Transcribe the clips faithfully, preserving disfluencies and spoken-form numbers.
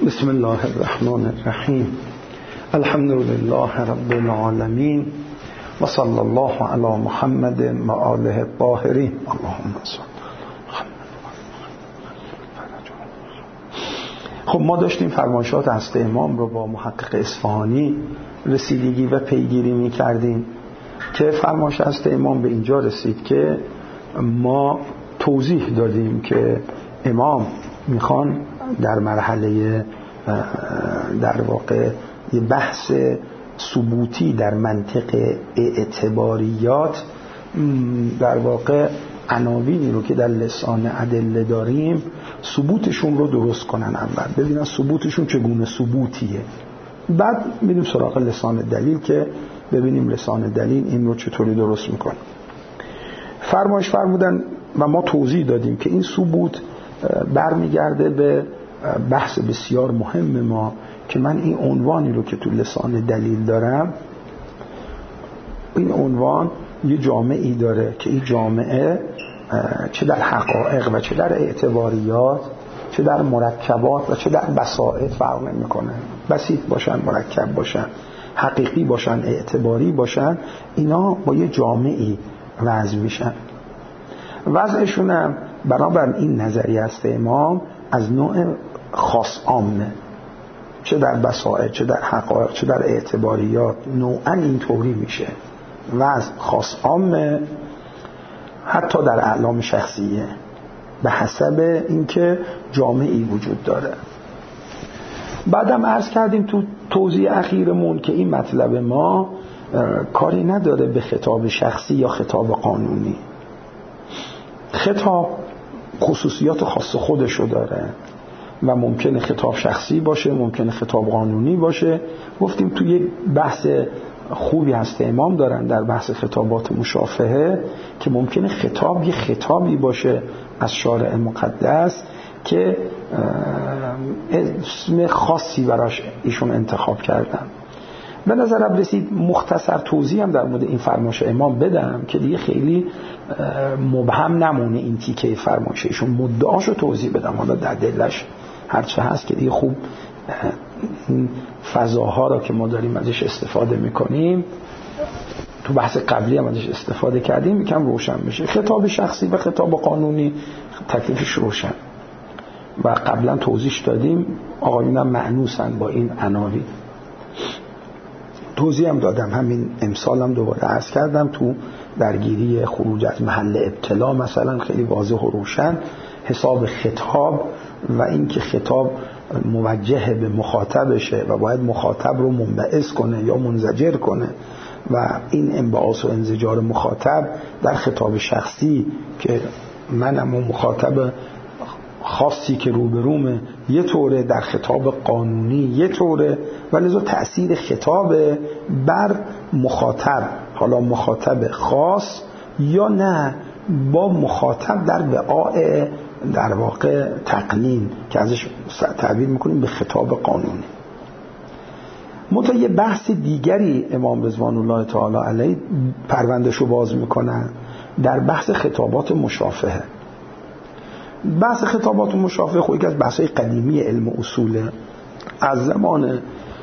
بسم الله الرحمن الرحیم. الحمد لله رب العالمین و صلی الله علی محمد و آله الطاهرین. اللهم صل. خب ما داشتیم فرمایشات هست امام رو با محقق اصفهانی رسیدگی و پیگیری می کردیم که فرمایش هست امام به اینجا رسید که ما توضیح دادیم که امام میخوان در مرحله در واقع یه بحث ثبوتی در منطق اعتباریات در واقع عناوینی رو که در لسان ادله داریم ثبوتشون رو درست کنن، اول ببینن ثبوتشون چگونه ثبوتیه، بعد میریم سراغ لسان دلیل که ببینیم لسان دلیل این رو چطوری درست میکنه. فرمایش فرمودن و ما توضیح دادیم که این ثبوت برمیگرده به بحث بسیار مهم ما که من این عنوانی رو که تو لسان دلیل دارم، این عنوان یه جامعی داره که این جامعه چه در حقایق و چه در اعتباریات، چه در مرکبات و چه در بساطت فرق نمی‌کنه. بسیط باشن، مرکب باشن، حقیقی باشن، اعتباری باشن، اینا با یه جامعی وضع میشن. وضعشون هم بنابر این نظریه است امام از نوع خاص عامه، چه در بساطت، چه در حقایق، چه در اعتباریات، نوعا اینطوری میشه. وضع خاص عامه حتی در اعلام شخصیه به حسب اینکه جامعی وجود داره. بعدم عرض کردیم تو توضیح اخیرمون که این مطلب ما کاری نداره به خطاب شخصی یا خطاب قانونی. خطاب خصوصیات خاص خودشو داره و ممکنه خطاب شخصی باشه، ممکنه خطاب قانونی باشه. گفتیم توی یک بحث خوبی هست امام دارن در بحث خطابات مشافهه که ممکنه خطاب یه خطابی باشه از شارع مقدس که اسم خاصی براش ایشون انتخاب کردن. به نظرم رسید مختصر توضیح هم در مورد این فرمایش امام بدم که دیگه خیلی مبهم نمونه این تیکه فرمایش ایشون، مدعاشو توضیح بدم. حالا در دلش هرچه هست که دیگه خوب این فضاها را که ما داریم ازش استفاده میکنیم، تو بحث قبلی هم ازش استفاده کردیم، یکم روشن بشه. خطاب شخصی و خطاب قانونی تکلیفش روشن و قبلا توضیح دادیم، آقایونم معنوسن با این عناوین. توضیح هم دادم، همین امسالم دوباره عرض کردم تو درگیری خروج از محل ابتلا مثلا خیلی واضح و روشن حساب خطاب و اینکه خطاب موجه به مخاطبشه و باید مخاطب رو منبعث کنه یا منزجر کنه و این انبعاث و انزجار مخاطب در خطاب شخصی که منم و مخاطب خاصی که روبرومه یه طوره، در خطاب قانونی یه طوره و لذا تأثیر خطاب بر مخاطب، حالا مخاطب خاص یا نه با مخاطب در وعاء در واقع تقنین که ازش تعبیر میکنیم به خطاب قانونی. منتها یه بحث دیگری امام رضوان الله تعالی علیه پروندهشو باز میکنن در بحث خطابات مشافهه. بحث خطابات مشافهه خود یکی از بحث‌های قدیمی علم اصوله، از زمان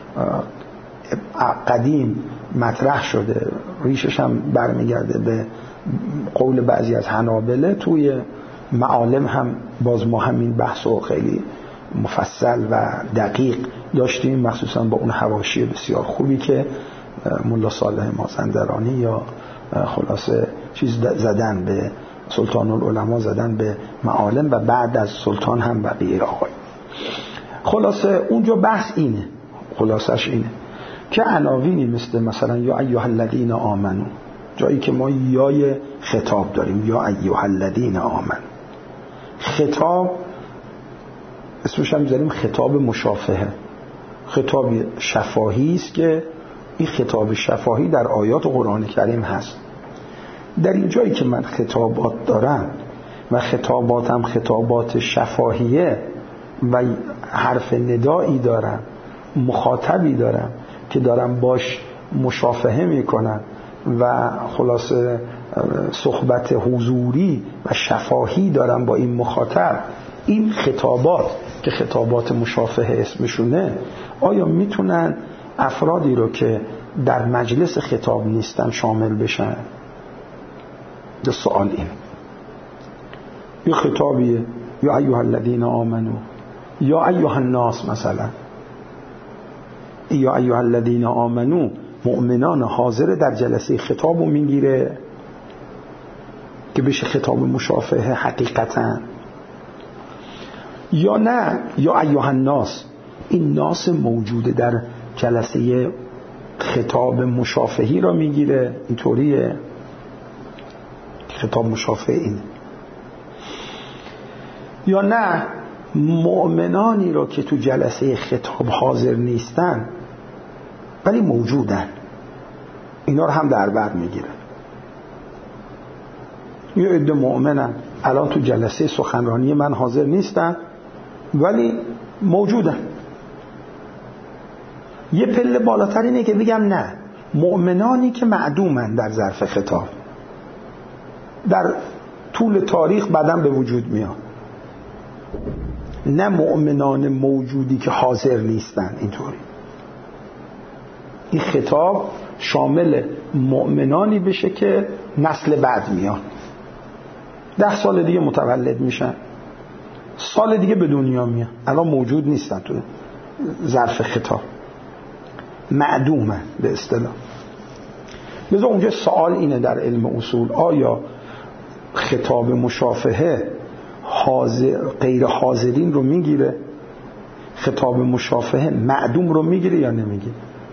قدیم مطرح شده، ریشش هم برمیگرده به قول بعضی از حنابله. توی معالم هم باز ما همین بحثو خیلی مفصل و دقیق داشتیم، مخصوصا با اون حواشی بسیار خوبی که ملا صالح مازندرانی یا خلاصه چیز زدن به سلطان العلماء، زدن به معالم و بعد از سلطان هم بقیه آقای. خلاصه اونجا بحث اینه، خلاصش اینه که عناوینی مثل مثلا یا ایها الذین آمنو، جایی که ما یای خطاب داریم، یا ایها الذین آمنو، خطاب اسمش هم میذاریم خطاب مشافهه، خطاب شفاهی است که این خطاب شفاهی در آیات قرآن کریم هست. در این جایی که من خطابات دارم و خطاباتم خطابات شفاهیه و حرف ندایی دارم، مخاطبی دارم که دارم باش مشافهه میکنم و خلاصه صحبت حضوری و شفاهی دارم با این مخاطب این خطابات که خطابات مشافهه اسمشونه، آیا میتونن افرادی رو که در مجلس خطاب نیستن شامل بشن؟ ده سوال این. یه خطابیه، یا ایها الذین آمنو، یا ایها الناس، مثلا یا ایها الذین آمنو، مؤمنان حاضر در جلسه خطابو میگیره که بشه خطاب مشافهه حقیقتا، یا نه یا ایها الناس، این ناس موجوده در جلسه خطاب مشافهی را میگیره. اینطوریه خطاب مشافهه این. یا نه مؤمنانی را که تو جلسه خطاب حاضر نیستن ولی موجودن، اینا رو هم در بر میگیرن. یه عده مؤمنن الان تو جلسه سخنرانی من حاضر نیستن ولی موجودن. یه پله بالاتر اینه که بگم نه، مؤمنانی که معدومن در ظرف خطاب، در طول تاریخ بعدم به وجود میان، نه مؤمنان موجودی که حاضر نیستن. اینطوری این خطاب شامل مؤمنانی بشه که نسل بعد میان، ده سال دیگه متولد میشن، سال دیگه به دنیا میان، الان موجود نیستن تو ظرف خطاب، معدومن به اصطلاح. لذا اونجا سوال اینه در علم اصول، آیا خطاب مشافهه حاضر غیر حاضرین رو میگیره؟ خطاب مشافهه معدوم رو میگیره یا نمیگیره؟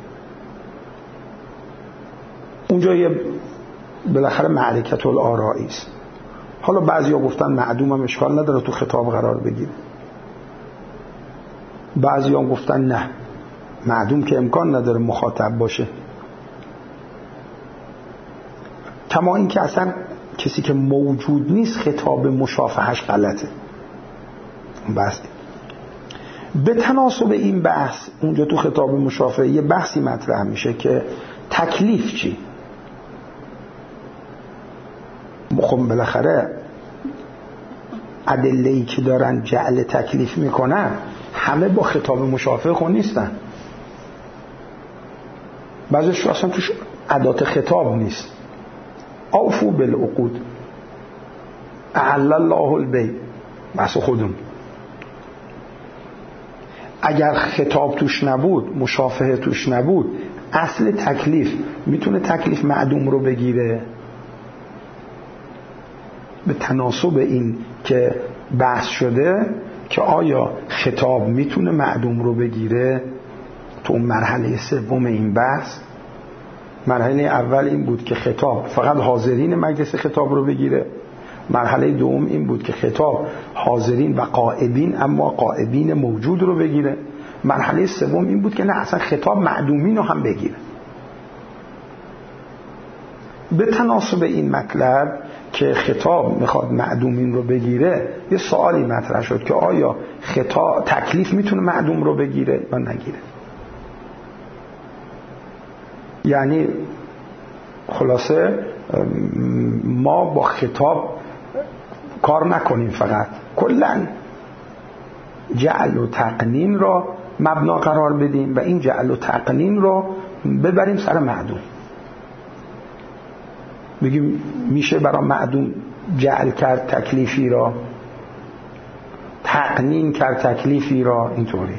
اونجا یه بالاخره معرکت الآرائی است. حالا بعضیا گفتن معدوم هم اشکال نداره تو خطاب قرار بگیره، بعضیا هم گفتن نه، معدوم که امکان نداره مخاطب باشه. کما این که اصلا کسی که موجود نیست خطاب مشافهش غلطه. بس به تناسب این بحث اونجا تو خطاب مشافهه یه بحثی مطرح میشه که تکلیف چی؟ خب بالاخره ادله‌ای که دارن جعل تکلیف میکنن همه با خطاب مشافهه خون نیستن، بعضیش اصلا توش ادات خطاب نیست. اوفو بالعقود، احل الله البیع، بحث خودم. اگر خطاب توش نبود، مشافهه توش نبود، اصل تکلیف میتونه تکلیف معدوم رو بگیره؟ به تناسب این که بحث شده که آیا خطاب میتونه معدوم رو بگیره، تو اون مرحله سوم این بحث، مرحله اول این بود که خطاب فقط حاضرین مجلس خطاب رو بگیره، مرحله دوم این بود که خطاب حاضرین و غائبین اما غائبین موجود رو بگیره، مرحله سوم این بود که نه اصلا خطاب معدومین رو هم بگیره. به تناسب این مطلب که خطاب میخواد معدومین رو بگیره، یه سوالی مطرح شد که آیا خطاب تکلیف میتونه معدوم رو بگیره یا نگیره؟ یعنی خلاصه ما با خطاب کار نکنیم، فقط کلن جعل و تقنین را مبنا قرار بدیم و این جعل و تقنین را ببریم سر معدوم، بگیم میشه برای معدوم جعل کرد تکلیفی را، تقنین کرد تکلیفی را. اینطوری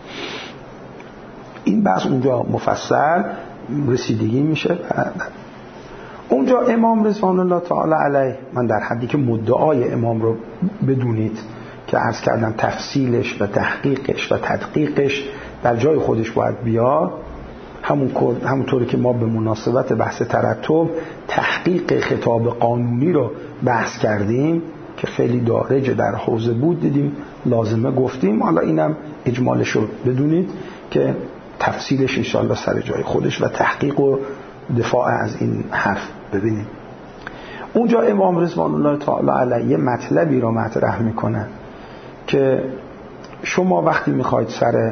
این بحث اونجا مفصل رسیدگی میشه. اونجا امام رضوان الله تعالی علیه، من در حدی که مدعای امام رو بدونید که عرض کردم تفصیلش و تحقیقش و تدقیقش در جای خودش باید بیاد، همون همونطوری که ما به مناسبت بحث ترتب تحقیق خطاب قانونی رو بحث کردیم که خیلی دارج در حوزه بود، دیدیم لازمه گفتیم، حالا اینم اجمالش رو بدونید که تفصیلش انشاءالله سر جای خودش و تحقیق و دفاع از این حرف ببینیم. اونجا امام رضوان الله تعالی علیه مطلبی رو مطرح میکنن که شما وقتی میخواید سر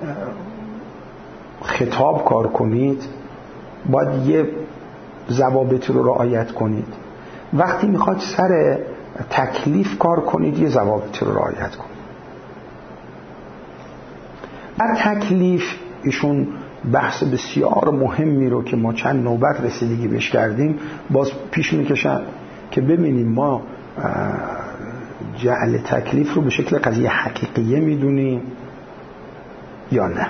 خطاب کار کنید باید یه ضوابط رو رعایت کنید، وقتی میخواید سر تکلیف کار کنید یه ضوابط رو رعایت کنید. در تکلیف ایشون بحث بسیار مهمی رو که ما چند نوبت رسیدگی بهش کردیم باز پیش میکشن که ببینیم ما جعل تکلیف رو به شکل قضیه حقیقیه میدونیم یا نه.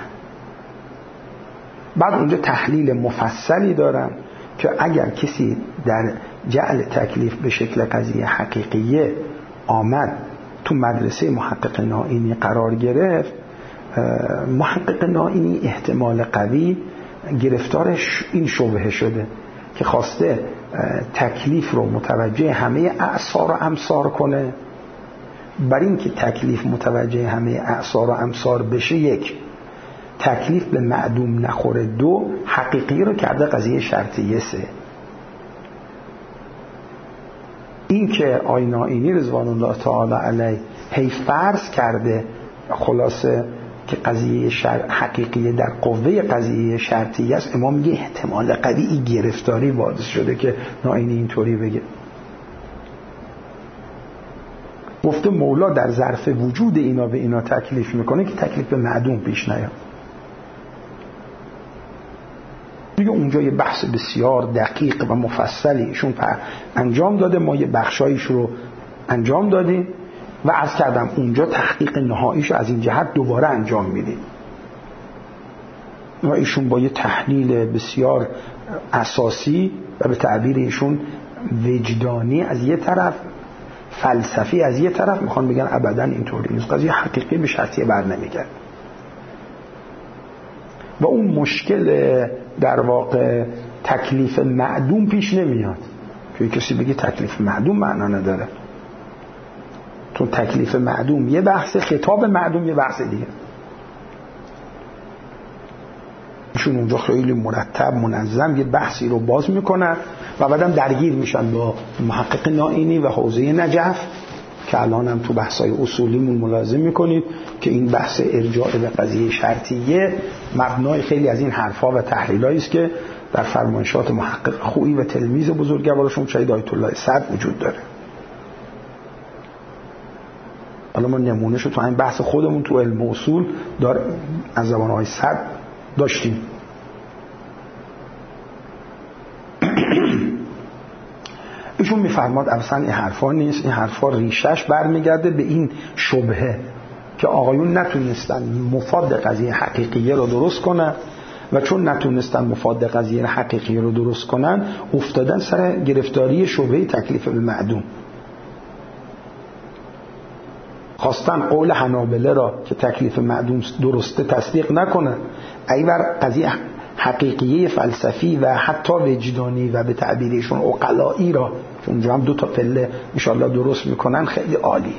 بعد اونجا تحلیل مفصلی دارن که اگر کسی در جعل تکلیف به شکل قضیه حقیقیه آمد تو مدرسه محقق نائینی قرار گرفت، محقق نائینی احتمال قوی گرفتارش این شبهه شده که خواسته تکلیف رو متوجه همه اعصار و امصار کنه. بر این که تکلیف متوجه همه اعصار و امصار بشه، یک، تکلیف به معدوم نخوره، دو، حقیقی رو کرده قضیه شرطیه، سه، این که آقای نائینی رضوان الله تعالی علیه هی فرض کرده خلاصه که قضیه شر... حقیقیه در قوه قضیه شرطیه است، امام میگه احتمال قوی گرفتاری باعث شده که نائینی اینطوری بگه. گفته مولا در ظرف وجود اینا به اینا تکلیف میکنه که تکلیف به معدوم پیش نیاد. دیگه اونجا یه بحث بسیار دقیق و مفصلی ایشون انجام داده، ما یه بخشایش رو انجام دادیم و عرض کردم اونجا تحقیق نهاییش از این جهت دوباره انجام میدیم و ایشون با یه تحلیل بسیار اساسی و به تعبیر ایشون وجدانی از یه طرف، فلسفی از یه طرف، میخوان بگن ابدا اینطوری نیست، قضیه حقیقی به شرطیه بر نمیگرد و اون مشکل در واقع تکلیف معدوم پیش نمیاد که کسی بگه تکلیف معدوم معنا نداره، تو تکلیف معدوم یه بحث، خطاب معدوم یه بحث دیگه. ایشون اونجا خیلی مرتب منظم یه بحثی رو باز میکنن و بعدم درگیر میشن با محقق نائینی و حوزه نجف که الان هم تو بحثای اصولیمون ملاحظه میکنید که این بحث ارجاع به قضیه شرطیه مبنای خیلی از این حرفا و تحلیلایی است که در فرمایشات محقق خویی و تلمیذ بزرگوارشون شهید آیت الله صدر وجود داره. حالا ما نمونهشو تو این بحث خودمون تو علم اصول دار از زبان آقای صدر داشتیم. ایشون میفرماد اصلا این حرفا نیست، این حرفا ریشش برمیگرده به این شبهه که آقایون نتونستن مفاد قضیه حقیقیه رو درست کنن و چون نتونستن مفاد قضیه حقیقیه رو درست کنن افتادن سر گرفتاری شبهه تکلیف به معدوم. خواستن قول حنابله را که تکلیف معدوم درسته تصدیق نکنن، ایور قضیه حقیقیه فلسفی و حتی وجدانی و به تعبیرشون عقلایی را که اونجا هم دو تا پله انشاءالله درست میکنن خیلی عالی.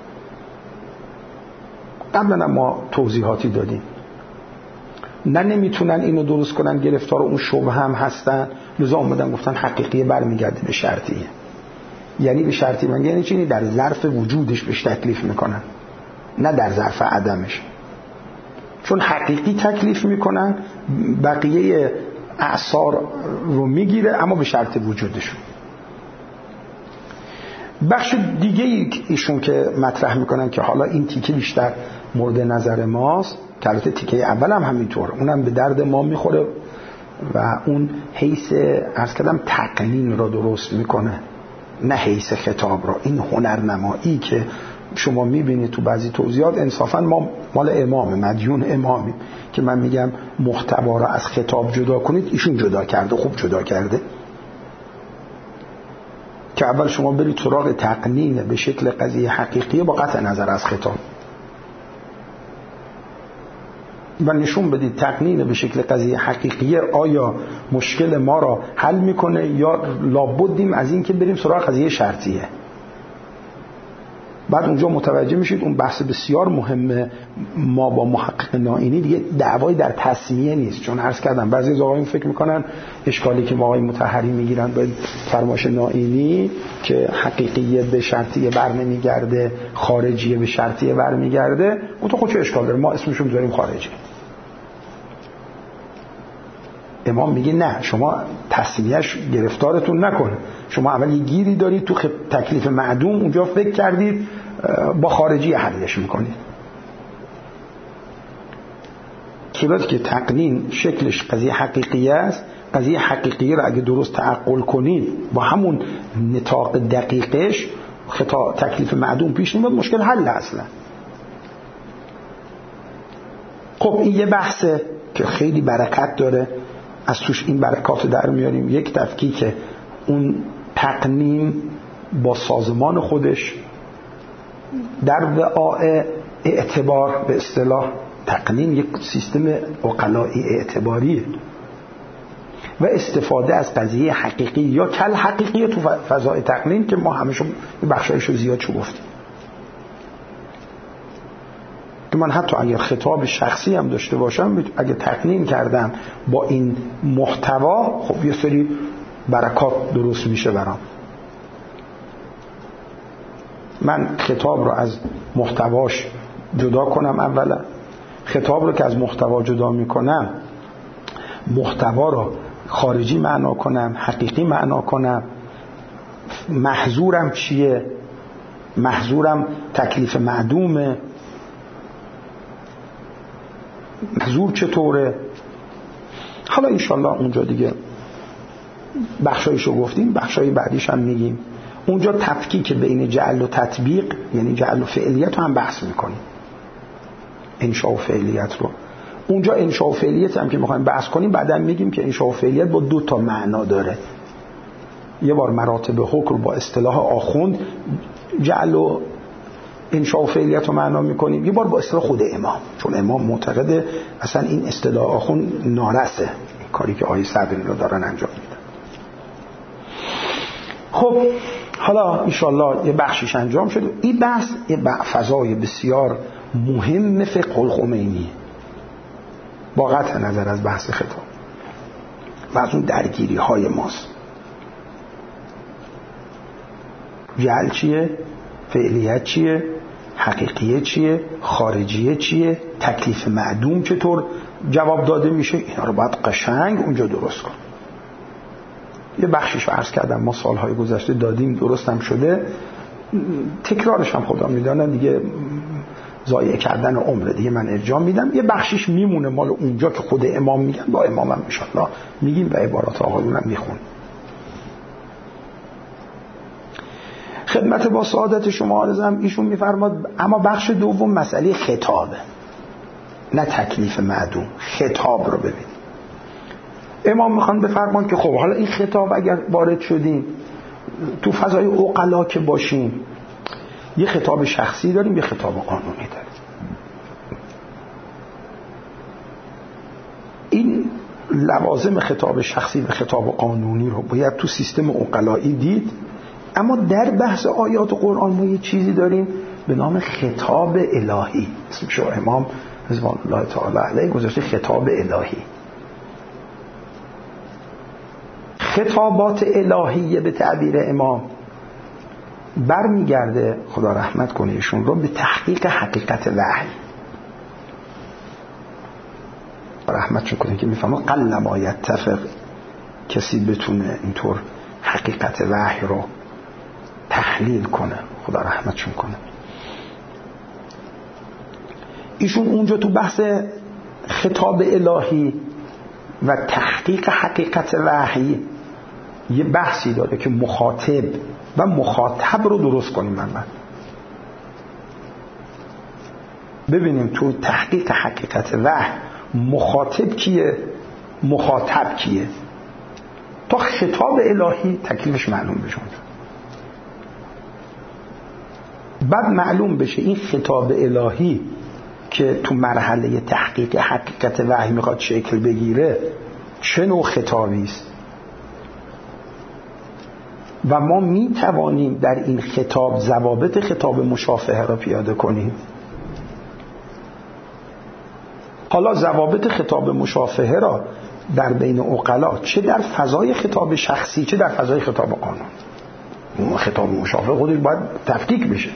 قبلا ما توضیحاتی دادیم نه نمیتونن اینو درست کنن، گرفتار اون شبهه هم هستن، لذا اومدن گفتن حقیقیه برمیگرده به شرطیه. یعنی به شرطی من یعنی چی؟ در ظرف وجودش بهش تکلیف میکنن نه در ظرف عدمش، چون حقیقی تکلیف میکنن بقیه اعصار رو میگیره اما به شرط وجودشون. بخش دیگه ایشون که مطرح میکنن که حالا این تیکه بیشتر مورد نظر ماست که البته تیکه اول هم همینطور، اونم به درد ما میخوره و اون حیث عرض کردم تقنین رو درست میکنه نه حیث خطاب را. این هنرنمایی که شما میبینید تو بعضی توضیحات انصافا ما مال امام مدیون امامی که من میگم محتوا را از خطاب جدا کنید، ایشون جدا کرده، خوب جدا کرده که اول شما برید سراغ تقنین به شکل قضیه حقیقیه با قطع نظر از خطاب و نشون بدید تقنین به شکل قضیه حقیقیه آیا مشکل ما را حل میکنه یا لابدیم از این که بریم سراغ قضیه شرطیه. بعد اونجا متوجه میشید اون بحث بسیار مهمه ما با محقق نائینی دیگه دعوای در تسمیه نیست، چون عرض کردم بعضی از آقایون فکر میکنن اشکالی که با آقای مطهری میگیرن به فرمایش نائینی که حقیقیه به شرطیه بر نمیگرده، خارجیه به شرطیه بر میگرده، اون تو خود چه اشکال داره، ما اسمشو میذاریم خارجی. امام میگه نه، شما تصمیهش گرفتارتون نکنه، شما اول یه گیری دارید تو تکلیف معدوم، اونجا فکر کردید با خارجی حلش میکنید. صورتی که تقنین شکلش قضیه حقیقی است، قضیه حقیقی رو اگه درست تعقل کنید با همون نطاق دقیقش خطا تکلیف معدوم پیش نمیاد، مشکل حل اصلا. خب این یه بحثه که خیلی برکت داره، از توش این برکات در میاریم. یک تفکیک اون تقنین با سازمان خودش در وعاء اعتبار، به اصطلاح تقنین یک سیستم عقلایی اعتباریه و استفاده از قضیه حقیقی یا کل حقیقی تو فضای تقنین که ما همشون بخشایشو زیاد شو گفتیم. که من حتی اگر خطاب شخصی هم داشته باشم، اگه تقنین کردم با این محتوا، خب یه سری برکات درست میشه برام. من خطاب رو از محتواش جدا کنم، اولا خطاب رو که از محتوا جدا میکنم، محتوا رو خارجی معنا کنم، حقیقی معنا کنم. محظورم چیه؟ محظورم تکلیف معدومه. محظور چطوره؟ حالا انشالله اونجا دیگه بخشایشو گفتیم، بخشای بعدیش هم میگیم. اونجا تفکیک بین جعل و تطبیق، یعنی جعل و فعلیت رو هم بحث میکنیم، انشاء و فعلیت رو. اونجا انشاء و فعلیت هم که میخوایم بحث کنیم، بعدا میگیم که انشاء و فعلیت با دو تا معنا داره. یه بار مراتب حکم با اصطلاح آخوند جعل و انشاء و فعلیت رو معنا میکنیم، یه بار با اصطلاح خود امام، چون امام معتقده اصلا این اصطلاح آخوند نارسه، کاری که آقای صدری رو دارن انجام میدن. خب حالا انشالله یه بخشیش انجام شده. این بحث یه فضای بسیار مهم فقه الخمینیه با قطع نظر از بحث خطاب و از اون درگیری های ماست. جعل چیه؟ فعلیت چیه؟ حقیقیه چیه؟ خارجیه چیه؟ تکلیف معدوم چطور جواب داده میشه؟ اینا رو باید قشنگ اونجا درست کن. یه بخشیش عرض کردم ما سالهای گذشته دادیم، درست هم شده، تکرارش هم خدا میدانه دیگه، ضایع کردن عمر دیگه من ارجاع میدم. یه بخشیش میمونه مال اونجا که خود امام میگن، با امام هم انشاءالله میگیم و عبارات آقایون هم میخون. خدمت با سعادت شما عرضم، ایشون میفرماد اما بخش دوم مسئله خطابه، نه تکلیف معدوم، خطاب رو ببینید. امام میخوان بفرمان که خب حالا این خطاب اگر وارد شدیم تو فضای عقلا که باشیم، یه خطاب شخصی داریم، یه خطاب قانونی داریم. این لوازم خطاب شخصی و خطاب قانونی رو باید تو سیستم عقلایی دید. اما در بحث آیات قرآن ما یه چیزی داریم به نام خطاب الهی، اسمشو امام رضوان الله تعالی علیه گذاشته خطاب الهی. خطابات الهیه به تعبیر امام برمیگرده، خدا رحمت کنه ایشون رو، به تحقیق حقیقت وحی. رحمتشون کنه که میفهمه قل ما یتفق کسی بتونه اینطور حقیقت وحی رو تحلیل کنه، خدا رحمتشون کنه. ایشون اونجا تو بحث خطاب الهی و تحقیق حقیقت وحی یه بحثی داره که مخاطب و مخاطب رو درست کنیم. من من ببینیم تو تحقیق حقیقت وحی مخاطب کیه، مخاطب کیه، تا خطاب الهی تکلیفش معلوم بشه. بعد معلوم بشه این خطاب الهی که تو مرحله تحقیق حقیقت وحی میخواد شکل بگیره چه نوع خطابی است و ما میتوانیم در این خطاب ضوابط خطاب مشافهه را پیاده کنیم. حالا ضوابط خطاب مشافهه را در بین عقلا، چه در فضای خطاب شخصی چه در فضای خطاب قانون، خطاب مشافهه خودش باید تفکیک بشه.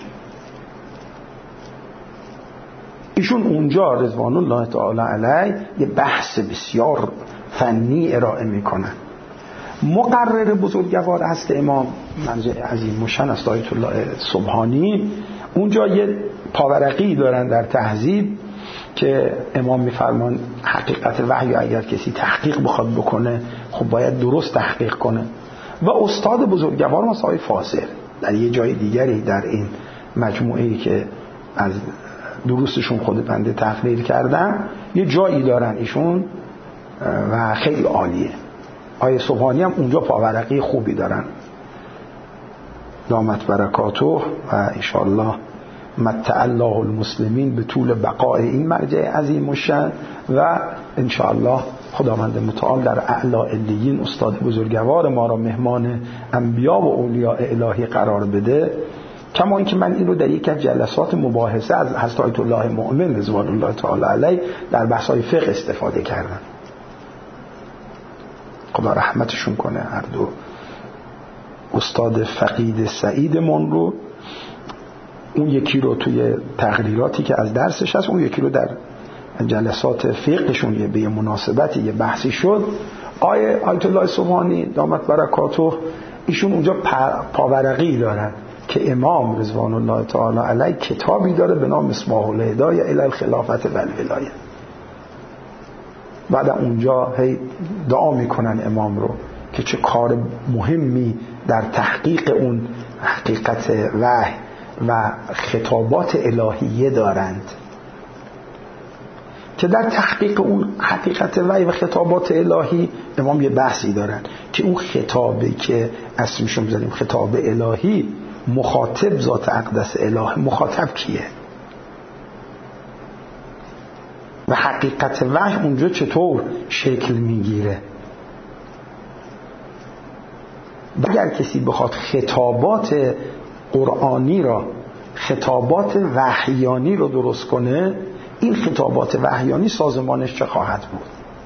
ایشون اونجا رضوان الله تعالی علیه یه بحث بسیار فنی ارائه میکنن. مقرر بزرگوار هست امام منظور عظیم مشن است آیت الله سبحانی، اونجا یه پاورقی دارن در تهذیب که امام میفرمان حقیقت وحی اگر کسی تحقیق بخواد بکنه خب باید درست تحقیق کنه. و استاد بزرگوار ما آقای فاضل در یه جای دیگری در این مجموعه‌ای که از دروسشون خود بنده تقریر کردم یه جایی دارن ایشون و خیلی عالیه. آیه سبحانی هم اونجا پاورقی خوبی دارن، دامت برکاته، و انشاءالله متع الله المسلمین به طول بقای این مرجع عظیم الشأن و انشاءالله خداوند متعال در اعلی علیین استاد بزرگوار ما را مهمان انبیا و اولیاء الهی قرار بده. کما اینکه من این رو در یک از جلسات مباحثه از حضرت آیت الله مؤمن رضوان الله تعالی علیه در بحث‌های فقه استفاده کردم. خدا رحمتشون کنه هر دو، استاد فقید سعیدمون رو، اون یکی رو توی تقریراتی که از درسش هست، اون یکی رو در جلسات فقهشون یه به مناسبتی یه بحثی شد. آیه آیت الله سبحانی دامت برکاته ایشون اونجا پاورقی دارن که امام رضوان الله تعالی علیه کتابی داره به نام مصباح الهدایه الی الخلافت و الولایه. بعد اونجا هی دعا میکنن امام رو که چه کار مهمی در تحقیق اون حقیقت وحی و خطابات الهیه دارند، که در تحقیق اون حقیقت وحی و خطابات الهی امام یه بحثی دارن که اون خطابی که اسمشون بزنیم خطاب الهی مخاطب ذات اقدس اله، مخاطب کیه و حقیقت وحی اونجا چطور شکل میگیره. اگر کسی بخواد خطابات قرآنی را، خطابات وحیانی رو درست کنه، این خطابات وحیانی سازمانش چه خواهد بود؟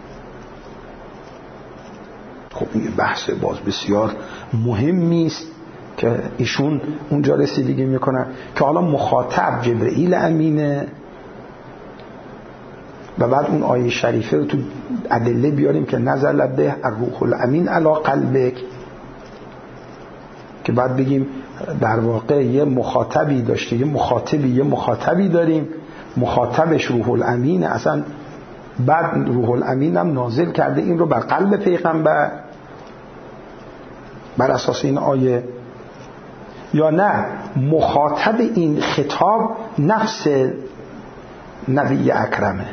خب این بحث باز بسیار مهمی است که ایشون اونجا رسیدگی میکنن که حالا مخاطب جبرئیل امینه و بعد اون آیه شریفه رو تو ادله بیاریم که نزل به الروح الامین علی قلبک، که بعد بگیم در واقع یه مخاطبی داشته، یه مخاطبی یه مخاطبی داریم، مخاطبش روح الامین، اصلا بعد روح الامین هم نازل کرده این رو بر قلب پیغمبر بر اساس این آیه، یا نه مخاطب این خطاب نفس نبی اکرمه.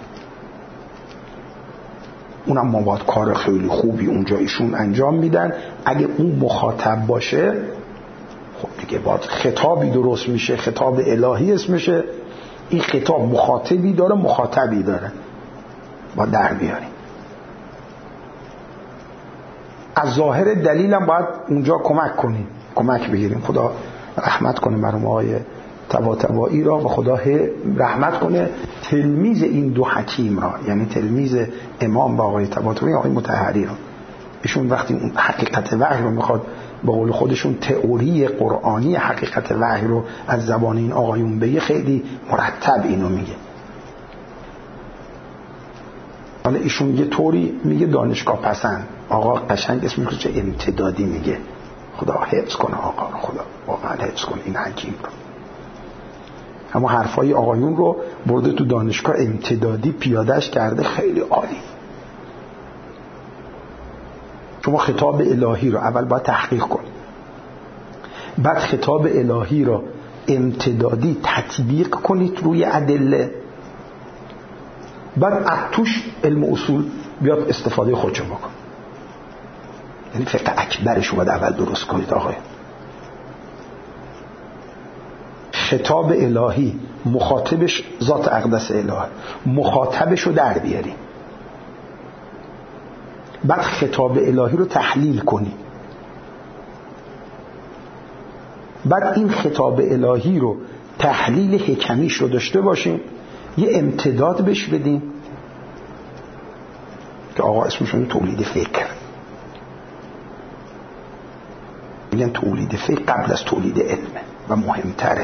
اونم ما باید کار خیلی خوبی اونجا ایشون انجام میدن. اگه اون مخاطب باشه خب دیگه باید خطابی درست میشه، خطاب الهی اسمشه. این خطاب مخاطبی داره، مخاطبی داره، باید در بیاریم. از ظاهر دلیلم باید اونجا کمک کنیم، کمک بگیریم. خدا رحمت کنه مرحوم آقای طباطبایی را و خدا رحمت کنه تلمیذ این دو حکیم را، یعنی تلمیذ امام با آقای طباطبایی، آقای مطهری را. ایشون وقتی اون حقیقت وحی رو میخواد به قول خودشون تئوری قرآنی حقیقت وحی رو از زبان این آقایون بگه، خیلی مرتب اینو میگه. حالا ایشون یه طوری میگه دانشگاه پسند، آقا قشنگ اسم میگه چه امتدادی میگه. خدا حفظ کنه آقا رو، خدا واقعا حفظ کنه این حکیم رو. اما حرفای آقایون رو برده تو دانشگاه امتدادی پیادهش کرده، خیلی عالی. شما خطاب الهی رو اول باید تحقیق کنید، بعد خطاب الهی رو امتدادی تطبیق کنید روی ادله، بعد از توش علم اصول بیاد استفاده خودشو بکن. یعنی فقه اکبرش رو باید اول درست کنید آقای. خطاب الهی مخاطبش ذات اقدس اله، مخاطبش رو در بیاریم، بعد خطاب الهی رو تحلیل کنیم، بعد این خطاب الهی رو تحلیل حکمیش رو داشته باشیم، یه امتداد بهش بدیم که آقا اسمشون تولید فکر، میگن تولید فکر قبل از تولید علمه و مهمتره.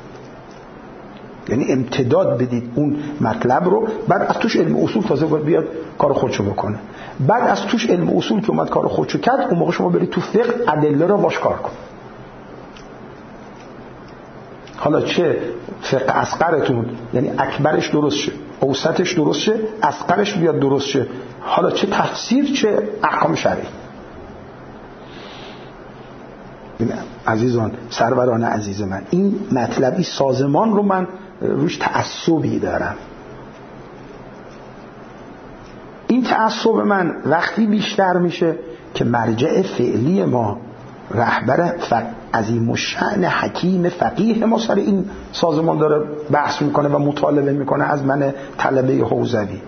یعنی امتداد بدید اون مطلب رو، بعد از توش علم اصول تازه باید بیاد کار خودشو بکنه. بعد از توش علم اصول که اومد کار خودشو کرد، اون موقع شما برید تو فقه ادله رو باش کار کن. حالا چه فقه اصغرتون یعنی اکبرش درست شه، اوسطش درست شه، اصغرش بیاد درست شه، حالا چه تفسیر چه احکام شرعی. عزیزان سروران عزیز من، این مطلبی سازمان رو من روش تعصبی دارم. این تعصب من وقتی بیشتر میشه که مرجع فعلی ما رهبر عظیم الشأن حکیم فقیه ما سر این سازمان داره بحث میکنه و مطالبه میکنه از من طلبه حوزوی.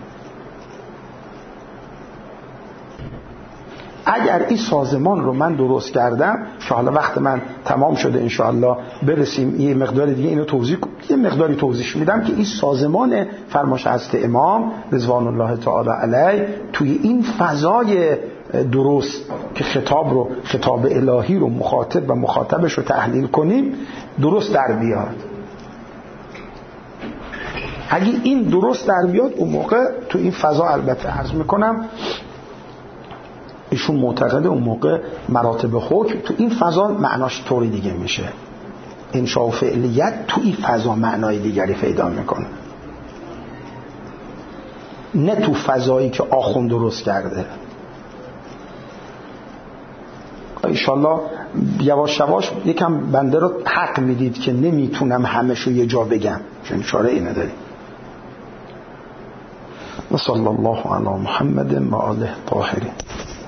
اگر این سازمان رو من درست کردم که حالا وقت من تمام شده انشاءالله برسیم یه مقدار دیگه اینو توضیح یه مقداری توضیح میدم که این سازمان فرماش حضرت امام رضوان الله تعالی علیه توی این فضای درست که خطاب رو خطاب الهی رو مخاطب و مخاطبش رو تحلیل کنیم درست در بیاد. اگه این درست در بیاد اون موقع تو این فضا البته عرض میکنم ایشون معتقده اون موقع مراتب حکم تو این فضا معناش طوری دیگه میشه، انشاء و فعلیت تو این فضا معنای دیگری پیدا میکنه، نه تو فضایی که آخوند درست کرده. انشالله یواش یواش یکم بنده رو حق میدید که نمیتونم همشو یه جا بگم چون چاره اینه داریم. و صلی الله علی محمد و آله طاهرین.